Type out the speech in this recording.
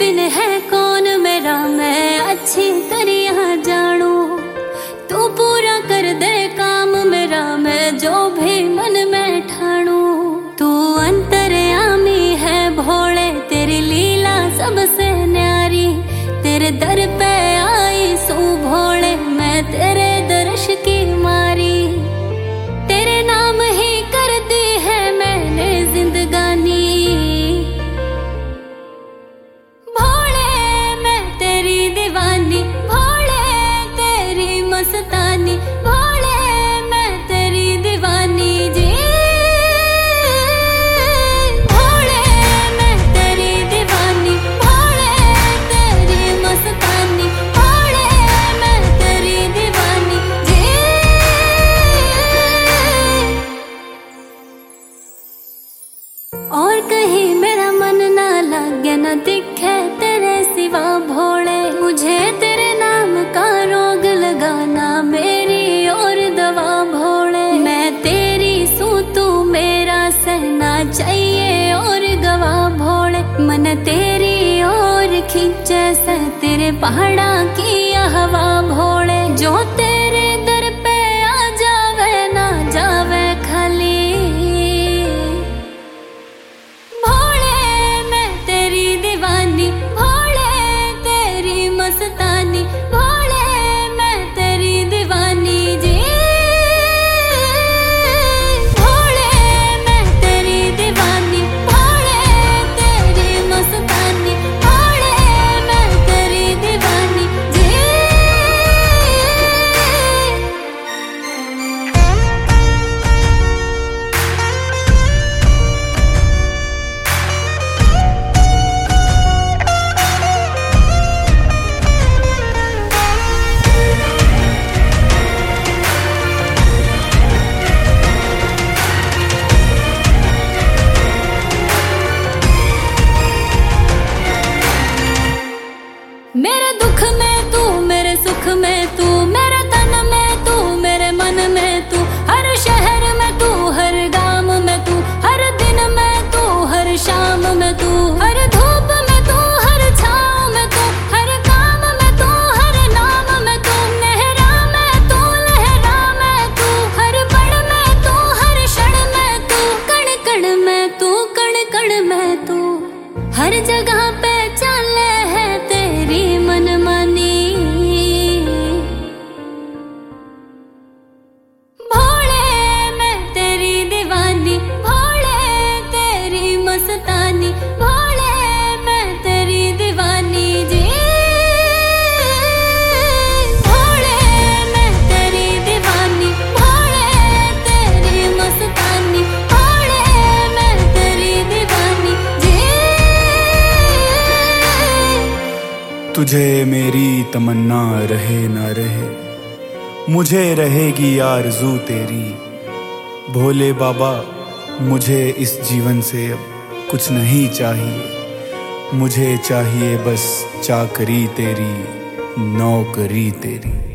बिन है कौन मेरा, मैं अच्छी तरह जानू। तू पूरा कर दे काम मेरा, मैं जो भी मन में ठाणू। तू अंतर्यामी है भोले, तेरी लीला सबसे न्यारी। तेरे दर पे आई सू भोले, मैं तेरे दर्श की मारी। तेरे नाम ही कर दी है मैंने जिंदगानी। भोले मैं तेरी दीवानी, भोले तेरी मस्तानी। भोले मैं तेरी दीवानी जी। भोले मैं तेरी दीवानी, भोले तेरी मस्तानी। भोले मैं तेरी दीवानी जी। और कहीं मेरा मन ना लगे, न दिखे तेरे सिवा भोले। मुझे तेरे नाम का रोग लगाना, मेरी और दवा भोले। मैं तेरी सू, तू मेरा सहना चाहिए और गवा भोले। मन तेरी और खींचे से तेरे पहाड़ा की हवा भोले। जो तेरे दर पे आ जावे ना जावे खाली। भोले मैं तेरी दीवानी, भोले तेरी मस्तानी। भोले मैं तेरी दीवानी जी। भोले मैं तेरी दीवानी, भोले तेरी मस्तानी। भोले मैं तेरी दीवानी जी। मेरे दुख में तू, मेरे सुख में तू, मेरे तन में तू, मेरे मन में तू। हर शहर में तू, हर गांव में तू, हर दिन में तू, हर शाम में तू। हर धूप में तू, हर छाँव में तू, हर काम में तू, हर नाम में तू। नहरा में तू, लहरा में तू, हर पल में तू, हर क्षण में तू। कण कण में तू, कण कण में तू। हर जगह पे चले है तेरी मनमानी। भोले मैं तेरी दीवानी, भोले तेरी मस्तानी। भोले मैं तेरी दीवानी जी। भोले मैं तेरी दीवानी, भोले तेरी मस्तानी। भोले मैं तेरी दीवानी जी। तुझे मेरी तमन्ना रहे ना रहे, मुझे रहेगी आरज़ू तेरी। भोले बाबा मुझे इस जीवन से अब कुछ नहीं चाहिए। मुझे चाहिए बस चाकरी तेरी, नौकरी तेरी।